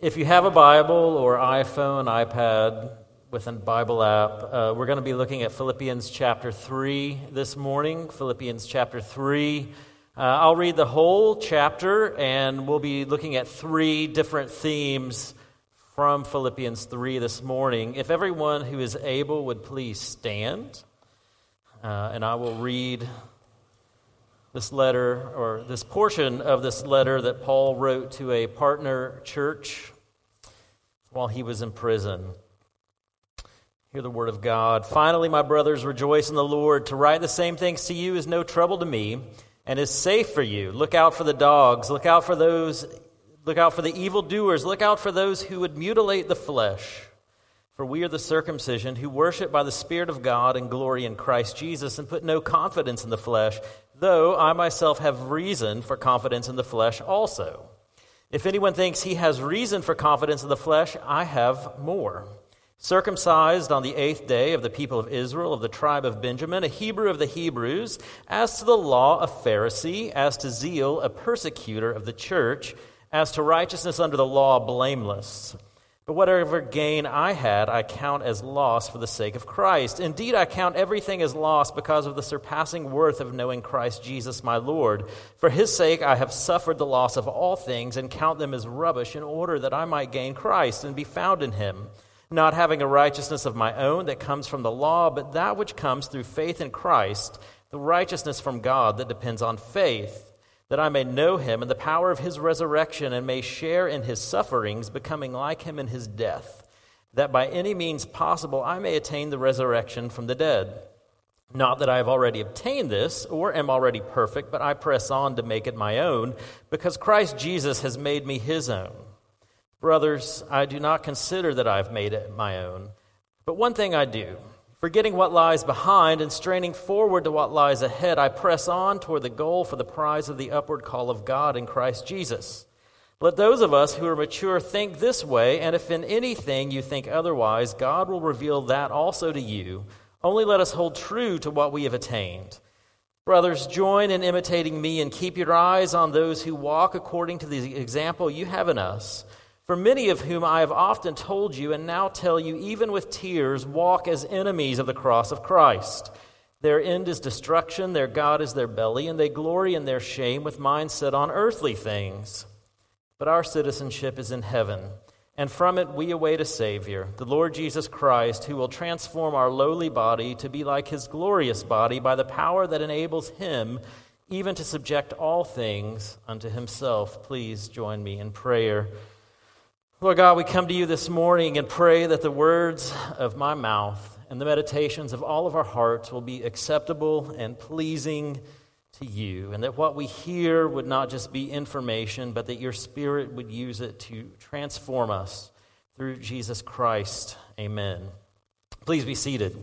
If you have a Bible or iPhone, iPad with a Bible app, we're going to be looking at Philippians chapter 3 this morning. Philippians chapter 3. I'll read the whole chapter, and we'll be looking at three different themes from Philippians 3 this morning. If everyone who is able would please stand, and I will read this letter, or this portion of this letter that Paul wrote to a partner church while he was in prison. Hear the word of God. Finally, my brothers, rejoice in the Lord. To write the same things to you is no trouble to me and is safe for you. Look out for the dogs. Look out for the evildoers. Look out for those who would mutilate the flesh. For we are the circumcision who worship by the Spirit of God and glory in Christ Jesus and put no confidence in the flesh, though I myself have reason for confidence in the flesh also. If anyone thinks he has reason for confidence in the flesh, I have more. Circumcised on the 8th day of the people of Israel, of the tribe of Benjamin, a Hebrew of the Hebrews, as to the law, a Pharisee, as to zeal, a persecutor of the church, as to righteousness under the law, blameless. But whatever gain I had, I count as loss for the sake of Christ. Indeed, I count everything as loss because of the surpassing worth of knowing Christ Jesus my Lord. For his sake I have suffered the loss of all things and count them as rubbish in order that I might gain Christ and be found in him, not having a righteousness of my own that comes from the law, but that which comes through faith in Christ, the righteousness from God that depends on faith, that I may know him and the power of his resurrection and may share in his sufferings, becoming like him in his death, that by any means possible I may attain the resurrection from the dead. Not that I have already obtained this or am already perfect, but I press on to make it my own, because Christ Jesus has made me his own. Brothers, I do not consider that I have made it my own, but one thing I do, forgetting what lies behind and straining forward to what lies ahead, I press on toward the goal for the prize of the upward call of God in Christ Jesus. Let those of us who are mature think this way, and if in anything you think otherwise, God will reveal that also to you. Only let us hold true to what we have attained. Brothers, join in imitating me and keep your eyes on those who walk according to the example you have in us. For many of whom I have often told you and now tell you, even with tears, walk as enemies of the cross of Christ. Their end is destruction, their God is their belly, and they glory in their shame with minds set on earthly things. But our citizenship is in heaven, and from it we await a Savior, the Lord Jesus Christ, who will transform our lowly body to be like his glorious body by the power that enables him even to subject all things unto himself. Please join me in prayer. Lord God, we come to you this morning and pray that the words of my mouth and the meditations of all of our hearts will be acceptable and pleasing to you, and that what we hear would not just be information, but that your Spirit would use it to transform us through Jesus Christ. Amen. Please be seated.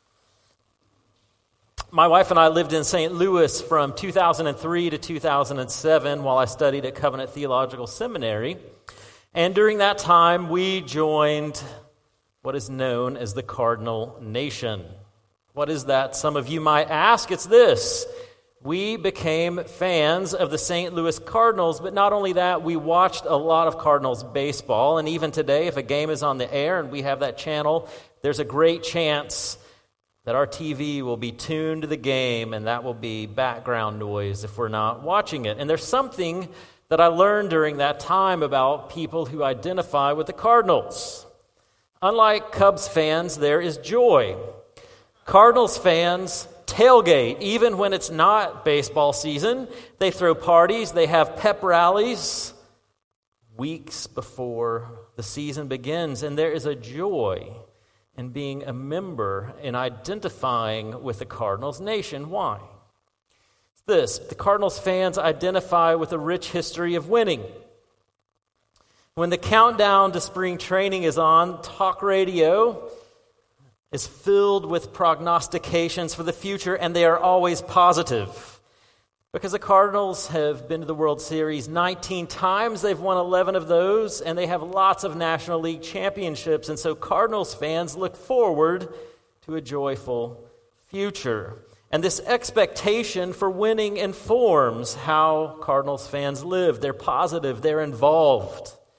My wife and I lived in St. Louis from 2003 to 2007 while I studied at Covenant Theological Seminary. And during that time, we joined what is known as the Cardinal Nation. What is that? Some of you might ask. It's this. We became fans of the St. Louis Cardinals, but not only that, we watched a lot of Cardinals baseball. And even today, if a game is on the air and we have that channel, there's a great chance that our TV will be tuned to the game, and that will be background noise if we're not watching it. And there's something that I learned during that time about people who identify with the Cardinals. Unlike Cubs fans, there is joy. Cardinals fans tailgate, even when it's not baseball season. They throw parties, they have pep rallies weeks before the season begins, and there is a joy in being a member and identifying with the Cardinals Nation. Why? This, the Cardinals fans identify with a rich history of winning. When the countdown to spring training is on, talk radio is filled with prognostications for the future, and they are always positive. Because the Cardinals have been to the World Series 19 times, they've won 11 of those, and they have lots of National League championships, and so Cardinals fans look forward to a joyful future. And this expectation for winning informs how Cardinals fans live. They're positive, they're involved.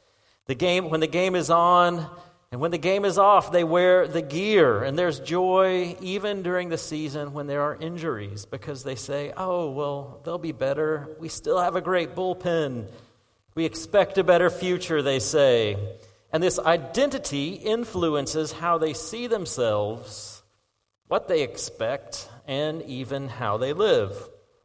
When the game is on and when the game is off, they wear the gear. And there's joy even during the season when there are injuries because they say, oh, well, they'll be better. We still have a great bullpen. We expect a better future, they say. And this identity influences how they see themselves, what they expect, and even how they live.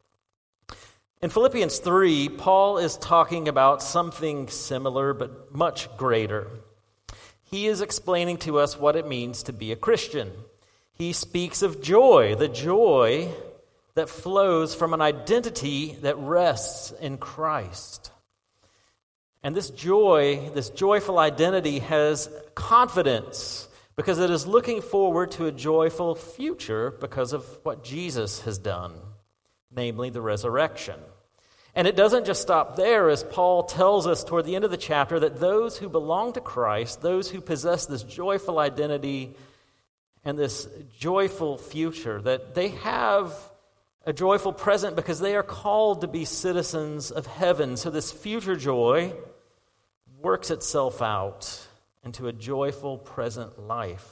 In Philippians 3, Paul is talking about something similar but much greater. He is explaining to us what it means to be a Christian. He speaks of joy, the joy that flows from an identity that rests in Christ. And this joy, this joyful identity has confidence because it is looking forward to a joyful future because of what Jesus has done, namely the resurrection. And it doesn't just stop there, as Paul tells us toward the end of the chapter, that those who belong to Christ, those who possess this joyful identity and this joyful future, that they have a joyful present because they are called to be citizens of heaven. So this future joy works itself out into a joyful present life.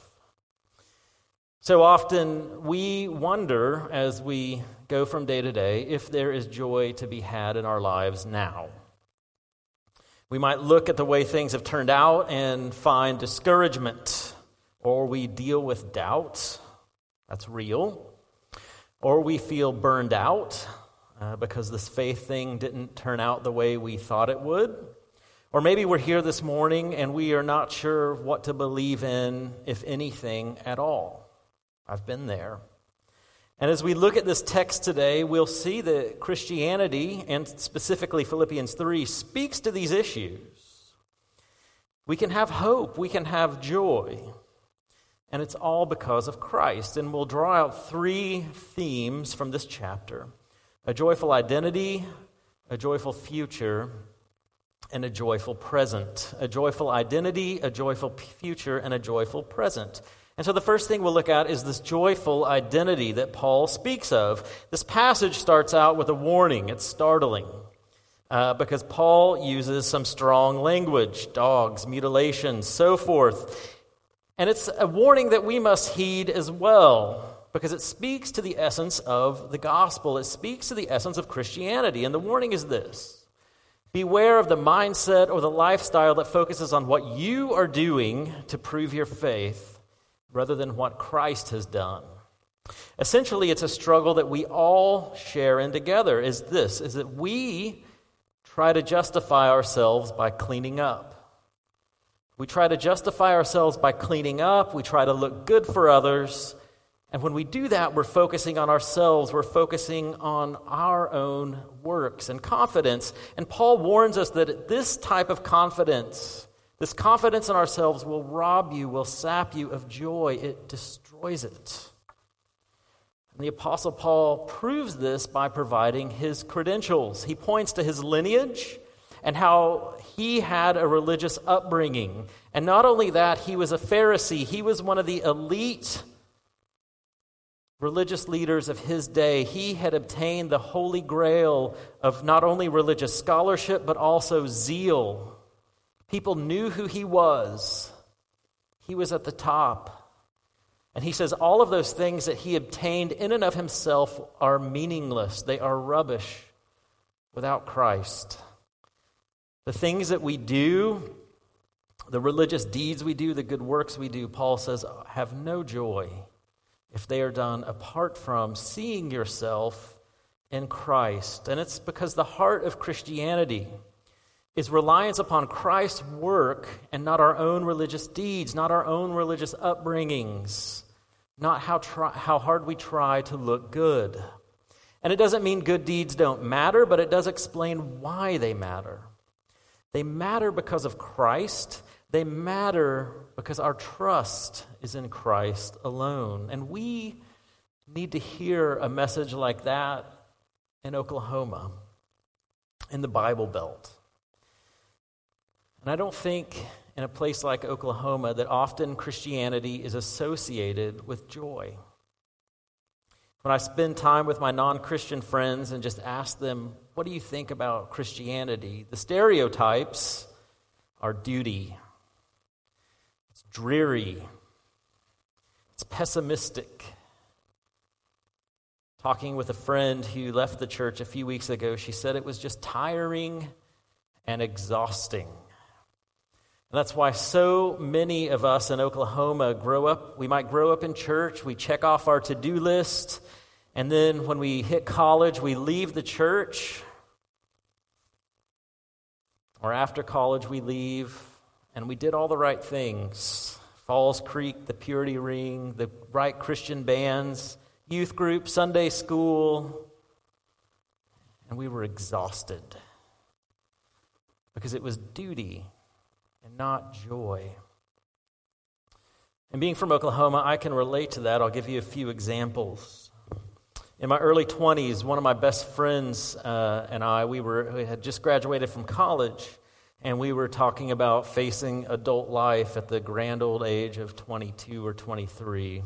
So often we wonder as we go from day to day if there is joy to be had in our lives now. We might look at the way things have turned out and find discouragement, or we deal with doubt. That's real. Or we feel burned out because this faith thing didn't turn out the way we thought it would. Or maybe we're here this morning and we are not sure what to believe in, if anything at all. I've been there. And as we look at this text today, we'll see that Christianity, and specifically Philippians 3, speaks to these issues. We can have hope, we can have joy, and it's all because of Christ. And we'll draw out three themes from this chapter: a joyful identity, a joyful future, and a joyful present. A joyful identity, a joyful future, and a joyful present. And so the first thing we'll look at is this joyful identity that Paul speaks of. This passage starts out with a warning. It's startling because Paul uses some strong language: dogs, mutilations, so forth. And it's a warning that we must heed as well because it speaks to the essence of the gospel. It speaks to the essence of Christianity. And the warning is this: beware of the mindset or the lifestyle that focuses on what you are doing to prove your faith rather than what Christ has done. Essentially, it's a struggle that we all share in together, is that we try to justify ourselves by cleaning up. We try to justify ourselves by cleaning up. We try to look good for others. And when we do that, we're focusing on ourselves. We're focusing on our own works and confidence. And Paul warns us that this type of confidence, this confidence in ourselves, will rob you, will sap you of joy. It destroys it. And the Apostle Paul proves this by providing his credentials. He points to his lineage and how he had a religious upbringing. And not only that, he was a Pharisee. He was one of the elite religious leaders of his day. He had obtained the holy grail of not only religious scholarship, but also zeal. People knew who he was. He was at the top. And he says all of those things that he obtained in and of himself are meaningless. They are rubbish without Christ. The things that we do, the religious deeds we do, the good works we do, Paul says, have no joy if they are done apart from seeing yourself in Christ. And it's because the heart of Christianity is reliance upon Christ's work and not our own religious deeds, not our own religious upbringings, not how hard we try to look good. And it doesn't mean good deeds don't matter, but it does explain why they matter. They matter because of Christ. They matter because our trust is in Christ alone. And we need to hear a message like that in Oklahoma, in the Bible Belt. And I don't think in a place like Oklahoma that often Christianity is associated with joy. When I spend time with my non-Christian friends and just ask them, what do you think about Christianity? The stereotypes our duty. It's dreary. It's pessimistic. Talking with a friend who left the church a few weeks ago, she said it was just tiring and exhausting. And that's why so many of us in Oklahoma grow up. We might grow up in church, we check off our to-do list, and then when we hit college, we leave the church. Or after college, we leave, and we did all the right things. Falls Creek, the Purity Ring, the right Christian bands, youth group, Sunday school, and we were exhausted because it was duty and not joy. And being from Oklahoma, I can relate to that. I'll give you a few examples. In my early 20s, one of my best friends and I, we had just graduated from college, and we were talking about facing adult life at the grand old age of 22 or 23.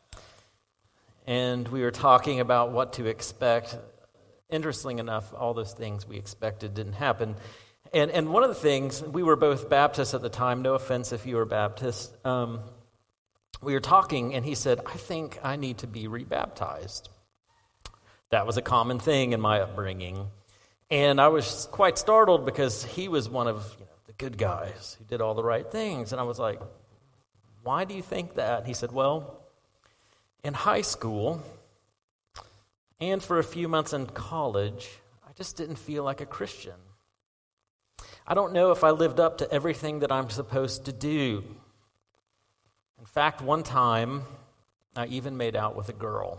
And we were talking about what to expect. Interesting enough, all those things we expected didn't happen. And one of the things, we were both Baptists at the time, no offense if you were Baptist. We were talking, and he said, I think I need to be rebaptized. That was a common thing in my upbringing. And I was quite startled because he was one of the good guys who did all the right things. And I was like, why do you think that? And he said, well, in high school and for a few months in college, I just didn't feel like a Christian. I don't know if I lived up to everything that I'm supposed to do. In fact, one time, I even made out with a girl.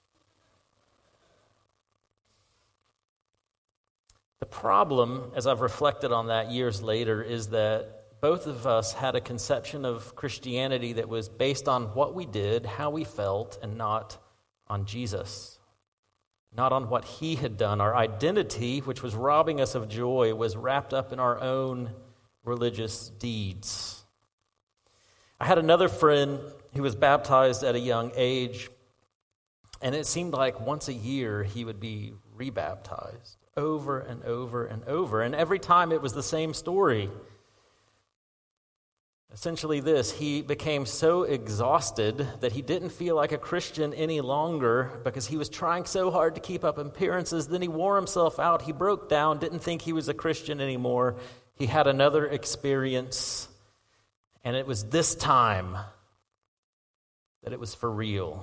The problem, as I've reflected on that years later, is that both of us had a conception of Christianity that was based on what we did, how we felt, and not on Jesus. Not on what he had done. Our identity, which was robbing us of joy, was wrapped up in our own religious deeds. I had another friend who was baptized at a young age, and it seemed like once a year he would be rebaptized over and over and over. And every time it was the same story. Essentially this, he became so exhausted that he didn't feel like a Christian any longer because he was trying so hard to keep up appearances. Then he wore himself out. He broke down, didn't think he was a Christian anymore. He had another experience, and it was this time that it was for real.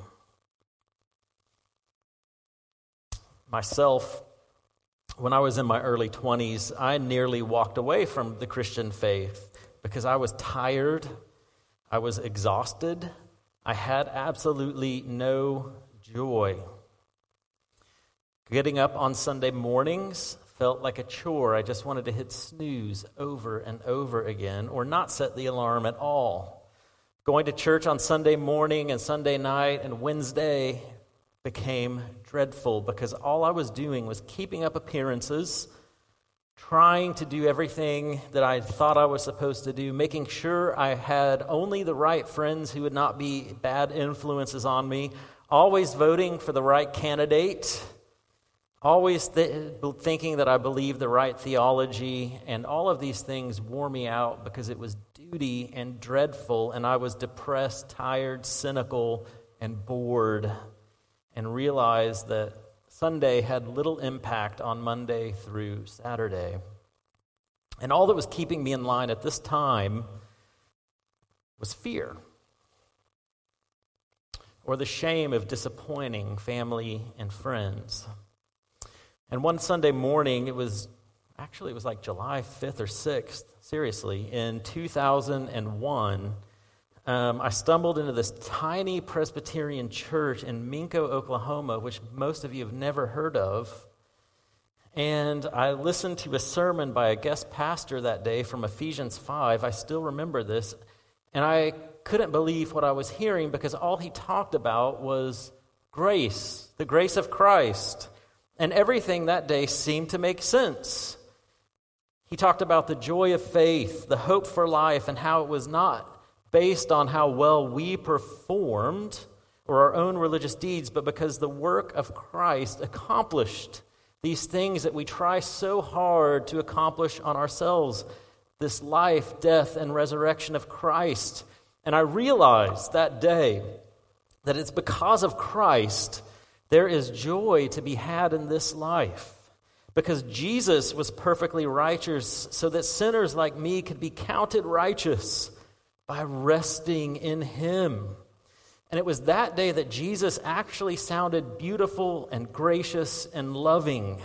Myself, when I was in my early 20s, I nearly walked away from the Christian faith because I was tired, I was exhausted, I had absolutely no joy. Getting up on Sunday mornings felt like a chore. I just wanted to hit snooze over and over again or not set the alarm at all. Going to church on Sunday morning and Sunday night and Wednesday became dreadful because all I was doing was keeping up appearances, trying to do everything that I thought I was supposed to do, making sure I had only the right friends who would not be bad influences on me, always voting for the right candidate, always thinking that I believed the right theology, and all of these things wore me out because it was duty and dreadful, and I was depressed, tired, cynical, and bored, and realized that Sunday had little impact on Monday through Saturday. And all that was keeping me in line at this time was fear or the shame of disappointing family and friends. And one Sunday morning, it was like July 5th or 6th, seriously, in 2001, I stumbled into this tiny Presbyterian church in Minco, Oklahoma, which most of you have never heard of. And I listened to a sermon by a guest pastor that day from Ephesians 5. I still remember this. And I couldn't believe what I was hearing because all he talked about was grace, the grace of Christ. And everything that day seemed to make sense. He talked about the joy of faith, the hope for life, and how it was not based on how well we performed or our own religious deeds, but because the work of Christ accomplished these things that we try so hard to accomplish on ourselves. this life, death, and resurrection of Christ. And I realized that day that it's because of Christ there is joy to be had in this life. Because Jesus was perfectly righteous so that sinners like me could be counted righteous by resting in Him. And it was that day that Jesus actually sounded beautiful and gracious and loving.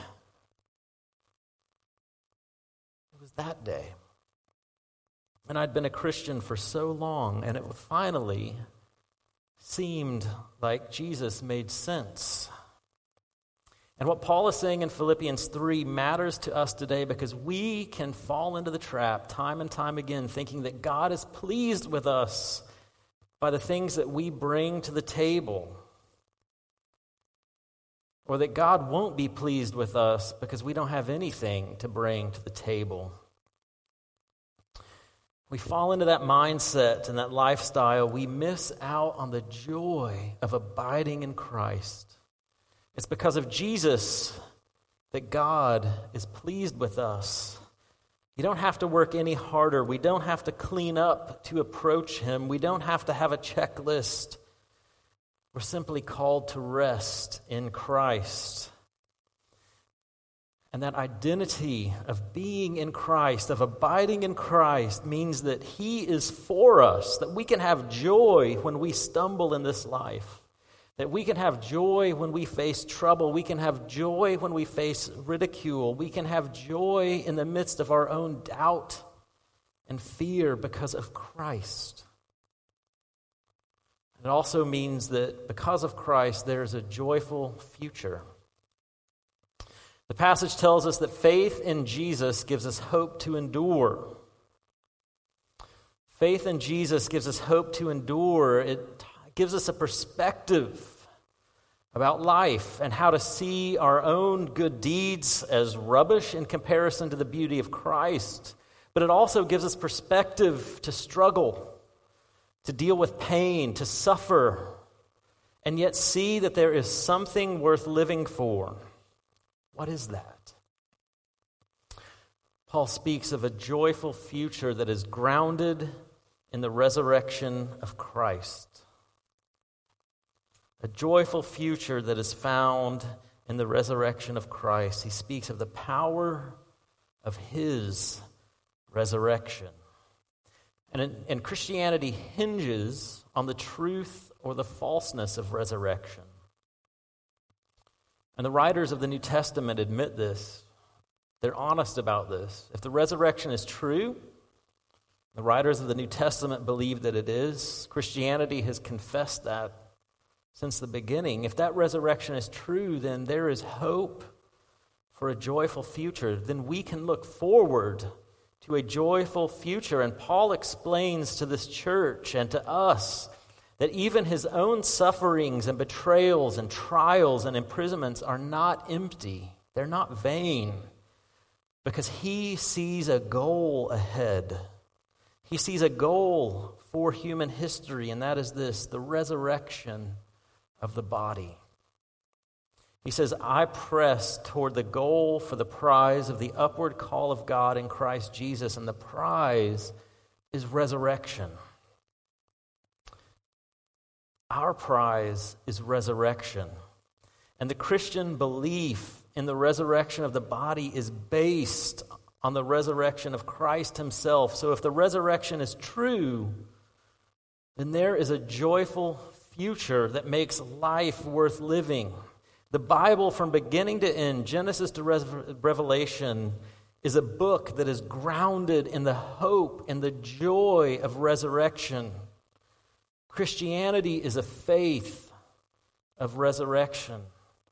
It was that day. And I'd been a Christian for so long, and it finally seemed like Jesus made sense. And what Paul is saying in Philippians 3 matters to us today because we can fall into the trap time and time again thinking that God is pleased with us by the things that we bring to the table, or that God won't be pleased with us because we don't have anything to bring to the table. We fall into that mindset and that lifestyle, we miss out on the joy of abiding in Christ. It's because of Jesus that God is pleased with us. You don't have to work any harder. We don't have to clean up to approach Him. We don't have to have a checklist. We're simply called to rest in Christ. And that identity of being in Christ, of abiding in Christ, means that He is for us, that we can have joy when we stumble in this life. That we can have joy when we face trouble. We can have joy when we face ridicule. We can have joy in the midst of our own doubt and fear because of Christ. It also means that because of Christ, there is a joyful future. The passage tells us that faith in Jesus gives us hope to endure. Faith in Jesus gives us hope to endure. It gives us a perspective about life and how to see our own good deeds as rubbish in comparison to the beauty of Christ. But it also gives us perspective to struggle, to deal with pain, to suffer, and yet see that there is something worth living for. What is that? Paul speaks of a joyful future that is grounded in the resurrection of Christ. A joyful future that is found in the resurrection of Christ. He speaks of the power of His resurrection. And Christianity hinges on the truth or the falseness of resurrection. And the writers of the New Testament admit this. They're honest about this. If the resurrection is true, the writers of the New Testament believe that it is. Christianity has confessed that since the beginning. If that resurrection is true, then there is hope for a joyful future. Then we can look forward to a joyful future. And Paul explains to this church and to us that even his own sufferings and betrayals and trials and imprisonments are not empty. They're not vain, because he sees a goal ahead. He sees a goal for human history, and that is this: the resurrection of the body. He says, I press toward the goal for the prize of the upward call of God in Christ Jesus, and the prize is resurrection. Our prize is resurrection. And the Christian belief in the resurrection of the body is based on the resurrection of Christ Himself. So if the resurrection is true, then there is a joyful future that makes life worth living. The Bible, from beginning to end, Genesis to Revelation, is a book that is grounded in the hope and the joy of resurrection. Christianity is a faith of resurrection.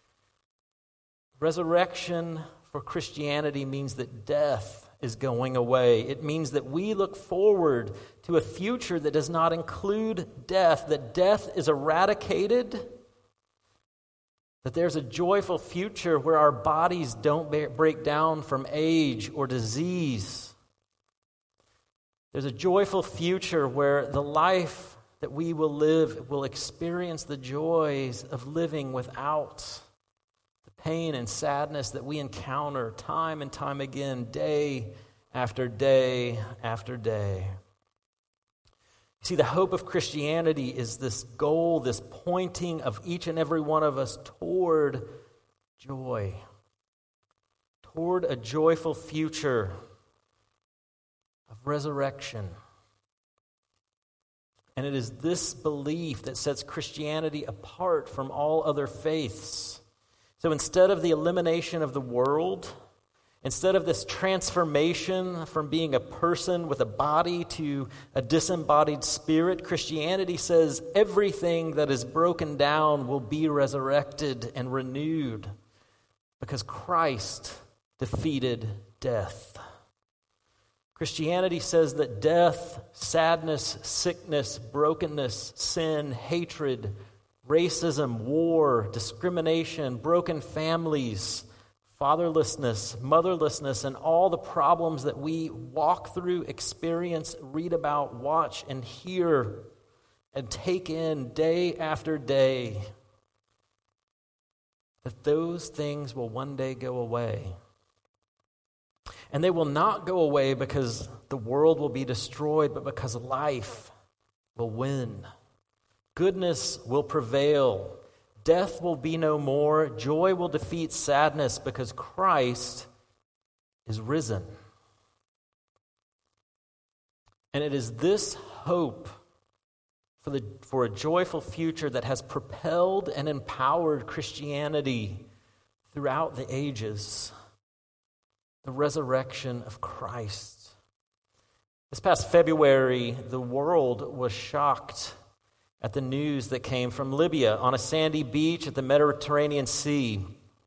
Resurrection for Christianity means that death is going away. It means that we look forward to a future that does not include death, that death is eradicated, that there's a joyful future where our bodies don't break down from age or disease. There's a joyful future where the life that we will live will experience the joys of living without the pain and sadness that we encounter time and time again, day after day after day. You see, the hope of Christianity is this goal, this pointing of each and every one of us toward joy, toward a joyful future of resurrection. And it is this belief that sets Christianity apart from all other faiths. So instead of the elimination of the world, instead of this transformation from being a person with a body to a disembodied spirit, Christianity says everything that is broken down will be resurrected and renewed because Christ defeated death. Christianity says that death, sadness, sickness, brokenness, sin, hatred, racism, war, discrimination, broken families, fatherlessness, motherlessness, and all the problems that we walk through, experience, read about, watch, and hear, and take in day after day, that those things will one day go away. And they will not go away because the world will be destroyed, but because life will win. Goodness will prevail. Death will be no more. Joy will defeat sadness because Christ is risen. And it is this hope for a joyful future that has propelled and empowered Christianity throughout the ages. The resurrection of Christ. This past February, the world was shocked at the news that came from Libya on a sandy beach at the Mediterranean Sea.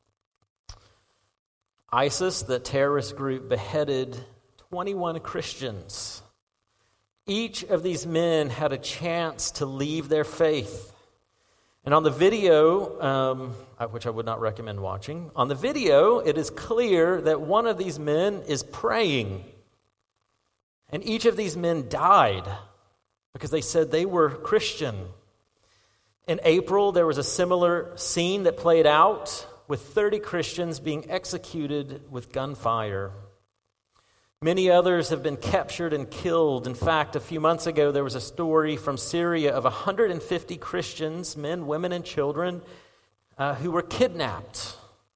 ISIS, the terrorist group, beheaded 21 Christians. Each of these men had a chance to leave their faith. And on the video, which I would not recommend watching, on the video, it is clear that one of these men is praying. And each of these men died because they said they were Christian. In April, there was a similar scene that played out with 30 Christians being executed with gunfire. Many others have been captured and killed. In fact, a few months ago, there was a story from Syria of 150 Christians, men, women, and children, who were kidnapped.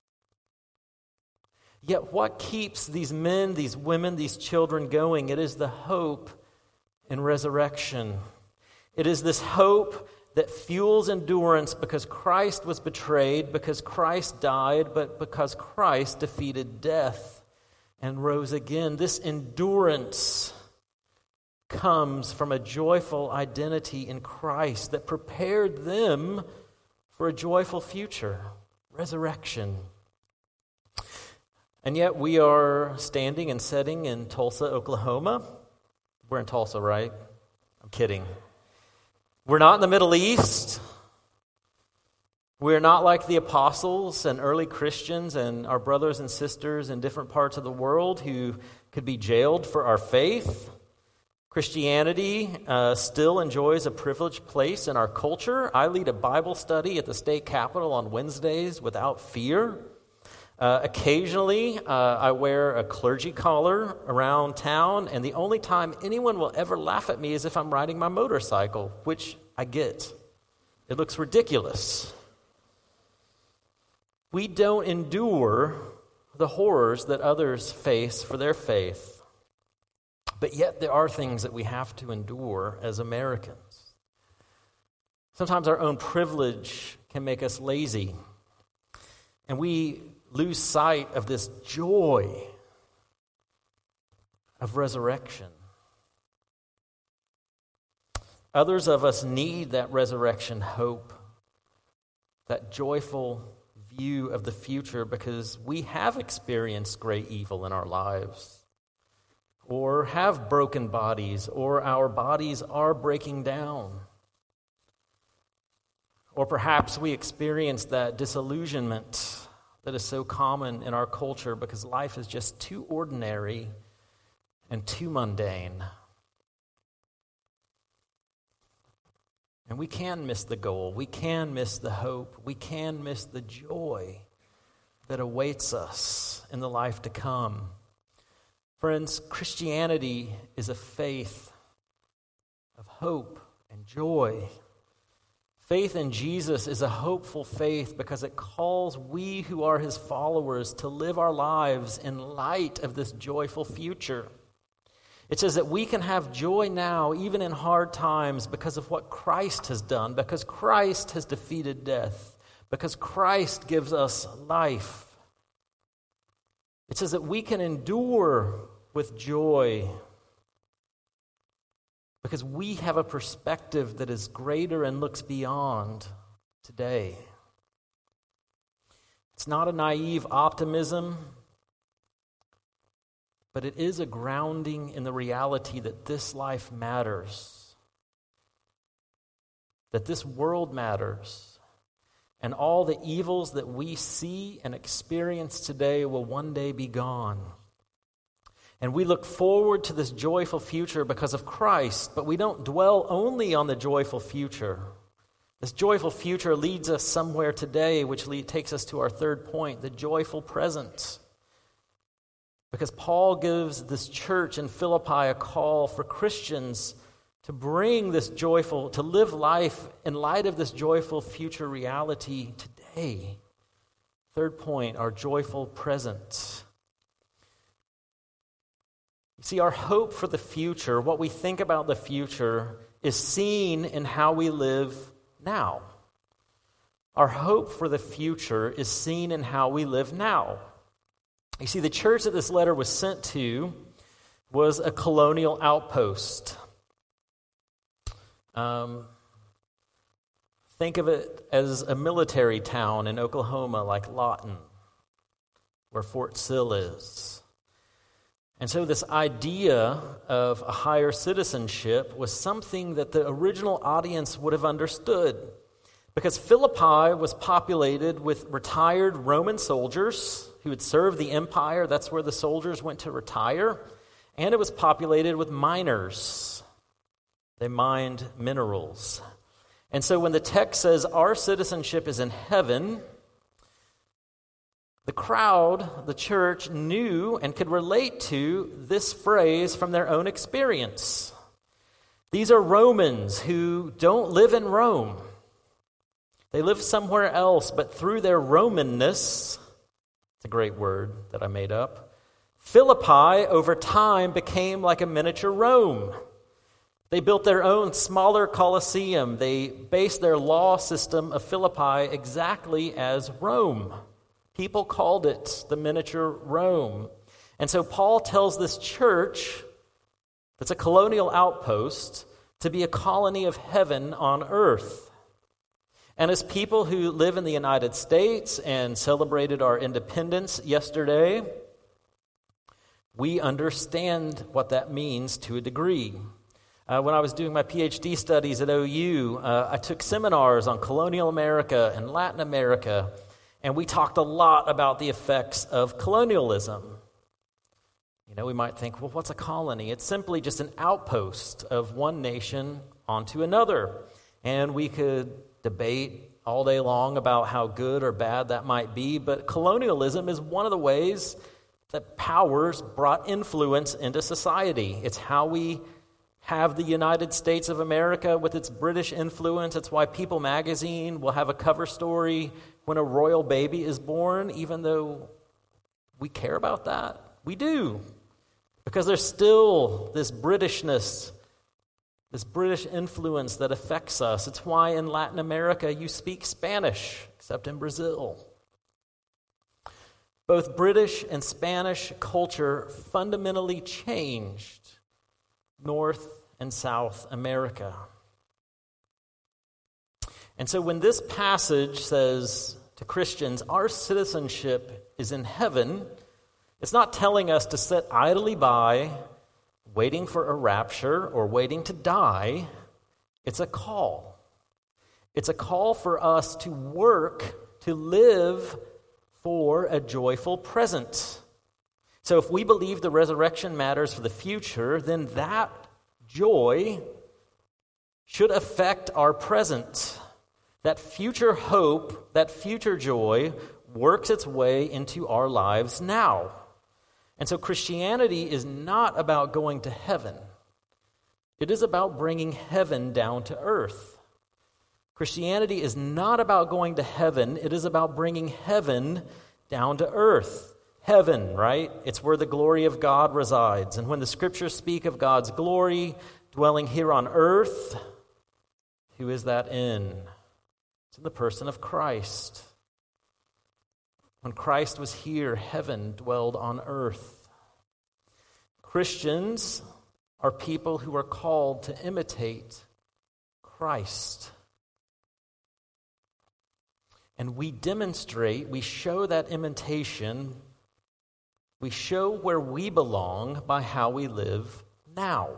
Yet what keeps these men, these women, these children going? It is the hope in resurrection. It is this hope that fuels endurance because Christ was betrayed, because Christ died, but because Christ defeated death and rose again. This endurance comes from a joyful identity in Christ that prepared them for a joyful future, resurrection. And yet we are standing and sitting in Tulsa, Oklahoma. We're in Tulsa, right? I'm kidding. We're not in the Middle East. We're not like the apostles and early Christians and our brothers and sisters in different parts of the world who could be jailed for our faith. Christianity still enjoys a privileged place in our culture. I lead a Bible study at the state capitol on Wednesdays without fear. Occasionally, I wear a clergy collar around town, and the only time anyone will ever laugh at me is if I'm riding my motorcycle, which I get. It looks ridiculous. We don't endure the horrors that others face for their faith, but yet there are things that we have to endure as Americans. Sometimes our own privilege can make us lazy, and we lose sight of this joy of resurrection. Others of us need that resurrection hope, that joyful view of the future, because we have experienced great evil in our lives, or have broken bodies, or our bodies are breaking down. Or perhaps we experienced that disillusionment that is so common in our culture because life is just too ordinary and too mundane. And we can miss the goal. We can miss the hope. We can miss the joy that awaits us in the life to come. Friends, Christianity is a faith of hope and joy. Faith in Jesus is a hopeful faith because it calls we who are his followers to live our lives in light of this joyful future. It says that we can have joy now, even in hard times, because of what Christ has done, because Christ has defeated death, because Christ gives us life. It says that we can endure with joy because we have a perspective that is greater and looks beyond today. It's not a naive optimism, but it is a grounding in the reality that this life matters, that this world matters, and all the evils that we see and experience today will one day be gone. And we look forward to this joyful future because of Christ, but we don't dwell only on the joyful future. This joyful future leads us somewhere today, which takes us to our third point, the joyful present. Because Paul gives this church in Philippi a call for Christians to bring this joyful, to live life in light of this joyful future reality today. Third point, our joyful present. See, our hope for the future, what we think about the future, is seen in how we live now. Our hope for the future is seen in how we live now. You see, the church that this letter was sent to was a colonial outpost. Think of it as a military town in Oklahoma like Lawton, where Fort Sill is. And so this idea of a higher citizenship was something that the original audience would have understood, because Philippi was populated with retired Roman soldiers who had served the empire. That's where the soldiers went to retire. And it was populated with miners. They mined minerals. And so when the text says our citizenship is in heaven, the crowd, the church, knew and could relate to this phrase from their own experience. These are Romans who don't live in Rome. They live somewhere else, but through their Romanness, it's a great word that I made up, Philippi over time became like a miniature Rome. They built their own smaller Colosseum. They based their law system of Philippi exactly as Rome. People called it the miniature Rome. And so Paul tells this church that's a colonial outpost to be a colony of heaven on earth. And as people who live in the United States and celebrated our independence yesterday, we understand what that means to a degree. When I was doing my PhD studies at OU, I took seminars on colonial America and Latin America, and we talked a lot about the effects of colonialism. You know, we might think, well, what's a colony? It's simply just an outpost of one nation onto another. And we could debate all day long about how good or bad that might be, but colonialism is one of the ways that powers brought influence into society. It's how we have the United States of America with its British influence. It's why People magazine will have a cover story when a royal baby is born, even though we care about that. We do. Because there's still this Britishness, this British influence that affects us. It's why in Latin America you speak Spanish, except in Brazil. Both British and Spanish culture fundamentally changed North and South America. And so when this passage says to Christians, our citizenship is in heaven, it's not telling us to sit idly by, waiting for a rapture or waiting to die. It's a call. It's a call for us to work, to live for a joyful present. So if we believe the resurrection matters for the future, then that joy should affect our present. That future hope, that future joy works its way into our lives now. And so Christianity is not about going to heaven. It is about bringing heaven down to earth. Christianity is not about going to heaven. It is about bringing heaven down to earth. Heaven, right? It's where the glory of God resides. And when the scriptures speak of God's glory dwelling here on earth, who is that in? It's in the person of Christ. When Christ was here, heaven dwelled on earth. Christians are people who are called to imitate Christ. And we demonstrate, we show that imitation, we show where we belong by how we live now.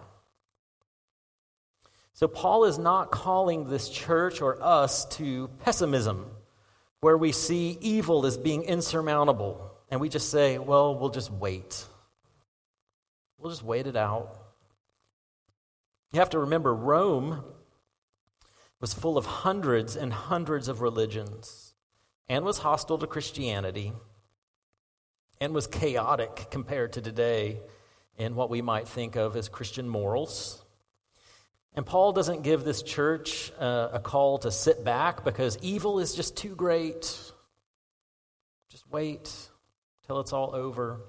So Paul is not calling this church or us to pessimism, where we see evil as being insurmountable, and we just say, well, we'll just wait. We'll just wait it out. You have to remember, Rome was full of hundreds and hundreds of religions, and was hostile to Christianity, and was chaotic compared to today in what we might think of as Christian morals. And Paul doesn't give this church a call to sit back because evil is just too great. Just wait till it's all over.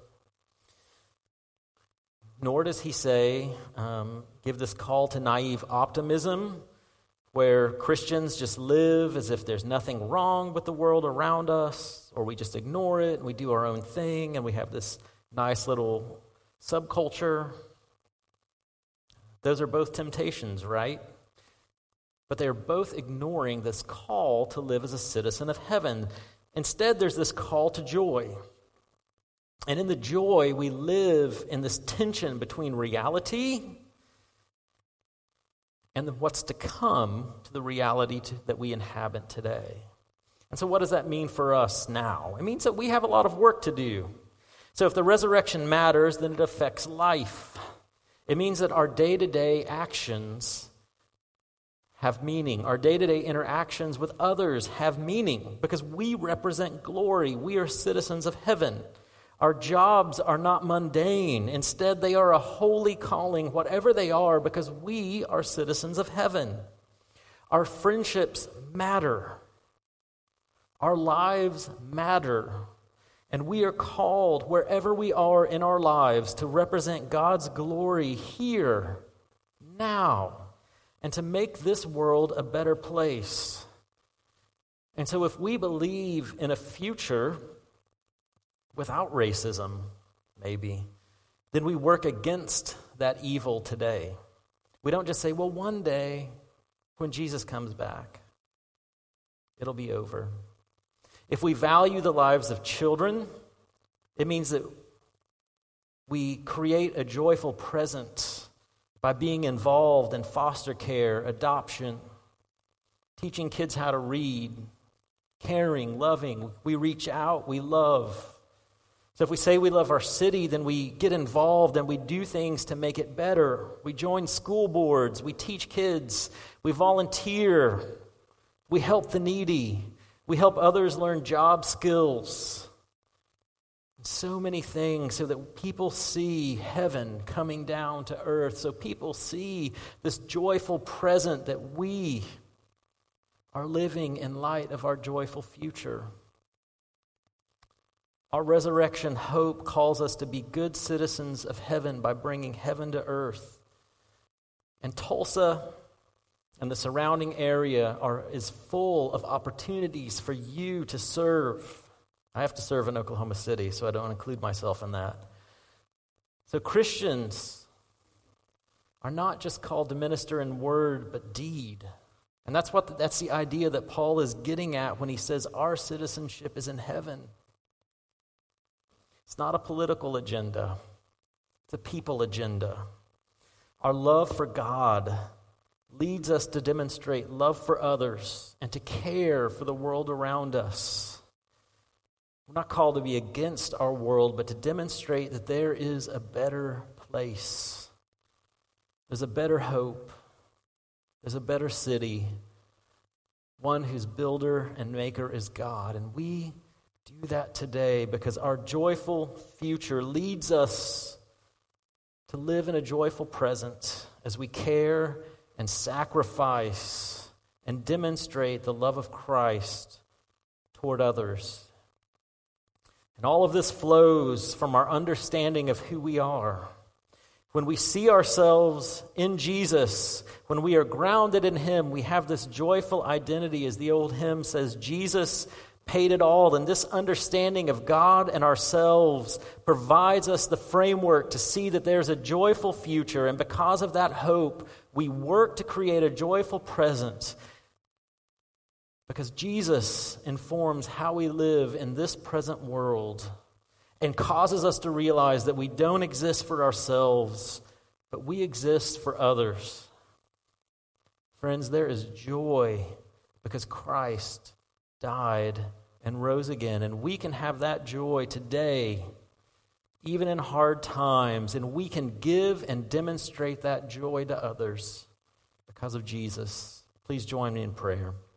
Nor does he say, give this call to naive optimism, where Christians just live as if there's nothing wrong with the world around us, or we just ignore it and we do our own thing and we have this nice little subculture. Those are both temptations, right? But they're both ignoring this call to live as a citizen of heaven. Instead, there's this call to joy. And in the joy, we live in this tension between reality and what's to come to the reality that we inhabit today. And so what does that mean for us now? It means that we have a lot of work to do. So if the resurrection matters, then it affects life. It means that our day-to-day actions have meaning. Our day-to-day interactions with others have meaning because we represent glory. We are citizens of heaven. Our jobs are not mundane. Instead, they are a holy calling, whatever they are, because we are citizens of heaven. Our friendships matter. Our lives matter. And we are called, wherever we are in our lives, to represent God's glory here, now, and to make this world a better place. And so if we believe in a future without racism, maybe, then we work against that evil today. We don't just say, well, one day when Jesus comes back, it'll be over. If we value the lives of children, it means that we create a joyful present by being involved in foster care, adoption, teaching kids how to read, caring, loving. We reach out, we love. So if we say we love our city, then we get involved and we do things to make it better. We join school boards, we teach kids, we volunteer, we help the needy, we help others learn job skills. So many things so that people see heaven coming down to earth, so people see this joyful present that we are living in light of our joyful future. Our resurrection hope calls us to be good citizens of heaven by bringing heaven to earth. And Tulsa and the surrounding area is full of opportunities for you to serve. I have to serve in Oklahoma City, so I don't include myself in that. So Christians are not just called to minister in word, but deed. And that's the idea that Paul is getting at when he says our citizenship is in heaven. It's not a political agenda. It's a people agenda. Our love for God leads us to demonstrate love for others and to care for the world around us. We're not called to be against our world, but to demonstrate that there is a better place. There's a better hope. There's a better city. One whose builder and maker is God. And we do that today, because our joyful future leads us to live in a joyful present as we care and sacrifice and demonstrate the love of Christ toward others. And all of this flows from our understanding of who we are. When we see ourselves in Jesus, when we are grounded in Him, we have this joyful identity, as the old hymn says, Jesus paid it all. And this understanding of God and ourselves provides us the framework to see that there's a joyful future. And because of that hope, we work to create a joyful present, because Jesus informs how we live in this present world and causes us to realize that we don't exist for ourselves, but we exist for others. Friends, there is joy because Christ died and rose again, and we can have that joy today, even in hard times, and we can give and demonstrate that joy to others because of Jesus. Please join me in prayer.